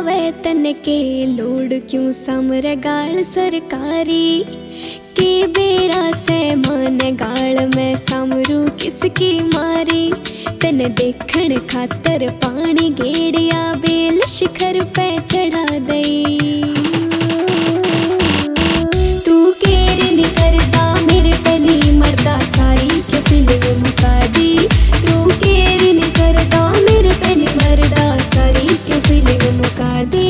वे तन के लोड क्यों समर गाल सरकारी के बेरा से मन गाल में समरू किसकी मारी तन देखण खातर पानी गेड़िया बेल शिखर पे चढ़ा दई। तू केर नी करदा मेरे पे नी मरदा सारी के फीलिंग मुका दी। तू केर नी करदा मेरे पे नी मरदा सारी के फीलिंग मुका दी।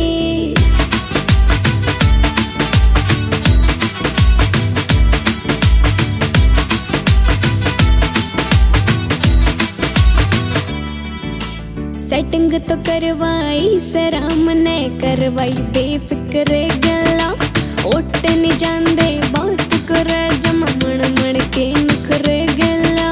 सेटिंग तो करवाई सराम ने करवाई बेफिक्र गला ओट नहीं जांदे बात कर जमा मण मण के नखर गला।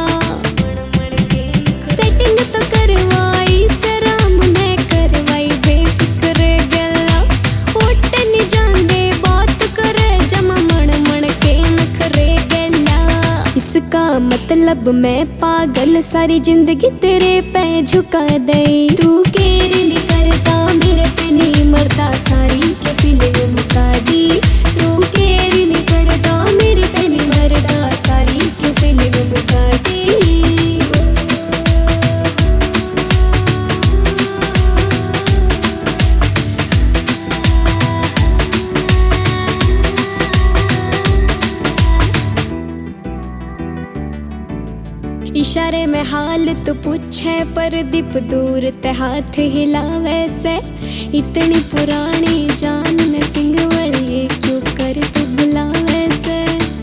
सेटिंग तो करवाई सराम ने करवाई बेफिक्र गला ओट नहीं जांदे बात कर जमा मण मण के नखर गला। इसका मतलब मैं पागल सारी जिंदगी तेरे पे झुका दई। तू केर नी करदा मेरे पे नी मरदा सारी के फीलिंग मुका दी। तू केर नी करदा मेरे पे नी मरदा सारी के फीलिंग मुका दी। इशारे में हाल तो पूछे पर दीप दूर ते हाथ हिलावे से। इतनी पुरानी जान में सिंह वलिए क्यों कर तू बुलावे से।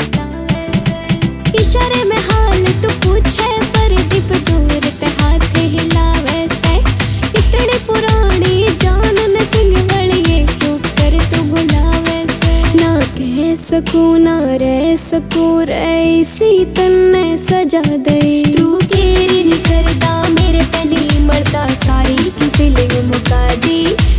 इशारे में हाल तो पूछे पर दीप दूर ते हाथ हिलावे से। इतनी पुरानी जान में सिंह वलिए क्यों कर तू बुलावे से। ना कह सकूं ना रह सकूं ऐसी तन्ने सजा दई। तू केर नी करदा मेरे पे नी मरदा सारी की फीलिंग मुका दी।